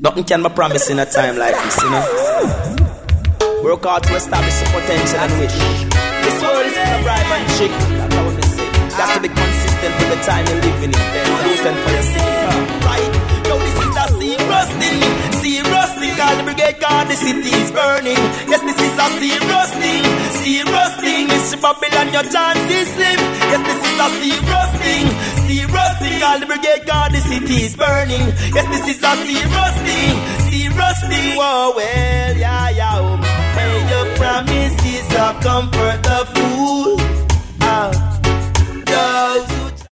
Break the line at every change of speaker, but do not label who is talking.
Nothing can be promised in a time like this, you know. Work hard to establish the potential and wish. This world is full of bribe and chick. That's how we say. Got to be consistent with the time you're living in. Looking for your city, right? Yo, this is a serious thing. Serious thing. Call the brigade, call the city is burning. Yes, this is a serious thing. Serious thing. It's Babylon, your chance is slim. Yes, this is a serious thing. Serious thing. Call the brigade, call the city is burning. Yes, this is a serious thing. Serious thing. Whoa, well.